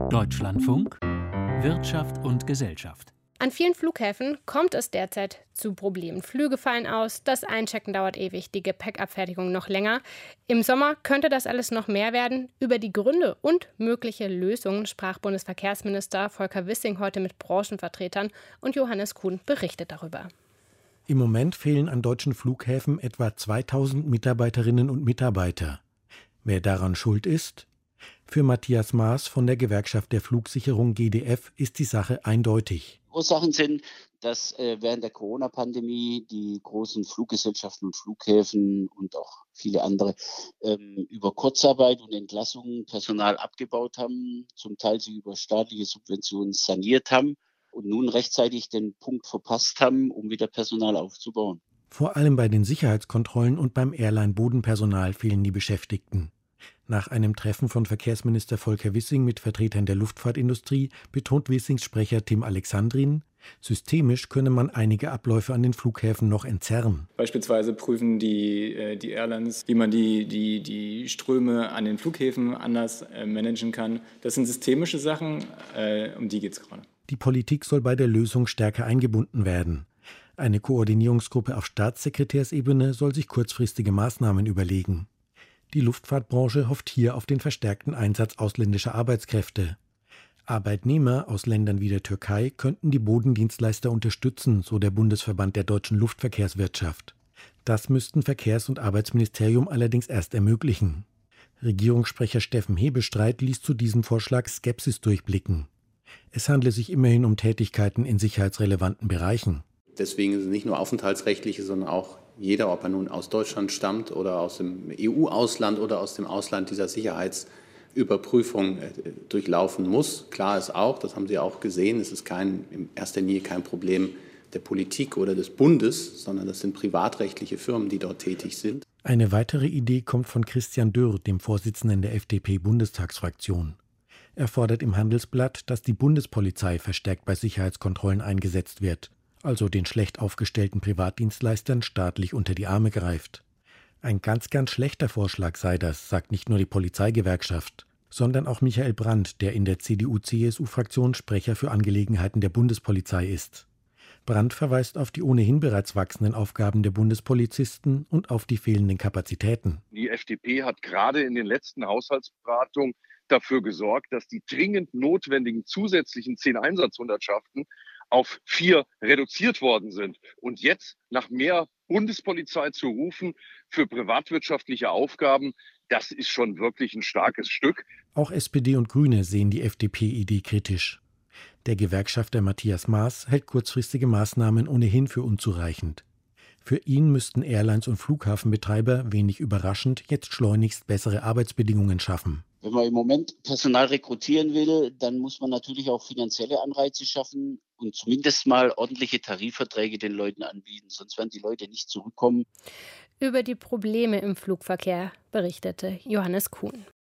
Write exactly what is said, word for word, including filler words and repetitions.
Deutschlandfunk Wirtschaft und Gesellschaft. An vielen Flughäfen kommt es derzeit zu Problemen. Flüge fallen aus, das Einchecken dauert ewig, die Gepäckabfertigung noch länger. Im Sommer könnte das alles noch mehr werden. Über die Gründe und mögliche Lösungen sprach Bundesverkehrsminister Volker Wissing heute mit Branchenvertretern und Johannes Kuhn berichtet darüber. Im Moment fehlen an deutschen Flughäfen etwa zweitausend Mitarbeiterinnen und Mitarbeiter. Wer daran schuld ist? Für Matthias Maas von der Gewerkschaft der Flugsicherung G D F ist die Sache eindeutig. Ursachen sind, dass äh, während der Corona-Pandemie die großen Fluggesellschaften und Flughäfen und auch viele andere ähm, über Kurzarbeit und Entlassungen Personal abgebaut haben, zum Teil sie über staatliche Subventionen saniert haben und nun rechtzeitig den Punkt verpasst haben, um wieder Personal aufzubauen. Vor allem bei den Sicherheitskontrollen und beim Airline-Bodenpersonal fehlen die Beschäftigten. Nach einem Treffen von Verkehrsminister Volker Wissing mit Vertretern der Luftfahrtindustrie betont Wissings Sprecher Tim Alexandrin, systemisch könne man einige Abläufe an den Flughäfen noch entzerren. Beispielsweise prüfen die, die Airlines, wie man die, die, die Ströme an den Flughäfen anders managen kann. Das sind systemische Sachen, um die geht es gerade. Die Politik soll bei der Lösung stärker eingebunden werden. Eine Koordinierungsgruppe auf Staatssekretärsebene soll sich kurzfristige Maßnahmen überlegen. Die Luftfahrtbranche hofft hier auf den verstärkten Einsatz ausländischer Arbeitskräfte. Arbeitnehmer aus Ländern wie der Türkei könnten die Bodendienstleister unterstützen, so der Bundesverband der deutschen Luftverkehrswirtschaft. Das müssten Verkehrs- und Arbeitsministerium allerdings erst ermöglichen. Regierungssprecher Steffen Hebestreit ließ zu diesem Vorschlag Skepsis durchblicken. Es handle sich immerhin um Tätigkeiten in sicherheitsrelevanten Bereichen. Deswegen ist es nicht nur aufenthaltsrechtliche, sondern auch jeder, ob er nun aus Deutschland stammt oder aus dem E U-Ausland oder aus dem Ausland dieser Sicherheitsüberprüfung durchlaufen muss. Klar ist auch, das haben Sie auch gesehen, es ist kein, in erster Linie kein Problem der Politik oder des Bundes, sondern das sind privatrechtliche Firmen, die dort tätig sind. Eine weitere Idee kommt von Christian Dürr, dem Vorsitzenden der F D P-Bundestagsfraktion. Er fordert im Handelsblatt, dass die Bundespolizei verstärkt bei Sicherheitskontrollen eingesetzt wird, also den schlecht aufgestellten Privatdienstleistern staatlich unter die Arme greift. Ein ganz, ganz schlechter Vorschlag sei das, sagt nicht nur die Polizeigewerkschaft, sondern auch Michael Brandt, der in der C D U-C S U-Fraktion Sprecher für Angelegenheiten der Bundespolizei ist. Brandt verweist auf die ohnehin bereits wachsenden Aufgaben der Bundespolizisten und auf die fehlenden Kapazitäten. Die F D P hat gerade in den letzten Haushaltsberatungen dafür gesorgt, dass die dringend notwendigen zusätzlichen zehn Einsatzhundertschaften auf vier reduziert worden sind. Und jetzt nach mehr Bundespolizei zu rufen für privatwirtschaftliche Aufgaben, das ist schon wirklich ein starkes Stück. Auch S P D und Grüne sehen die F D P-Idee kritisch. Der Gewerkschafter Matthias Maas hält kurzfristige Maßnahmen ohnehin für unzureichend. Für ihn müssten Airlines und Flughafenbetreiber, wenig überraschend, jetzt schleunigst bessere Arbeitsbedingungen schaffen. Wenn man im Moment Personal rekrutieren will, dann muss man natürlich auch finanzielle Anreize schaffen und zumindest mal ordentliche Tarifverträge den Leuten anbieten, sonst werden die Leute nicht zurückkommen. Über die Probleme im Flugverkehr berichtete Johannes Kuhn.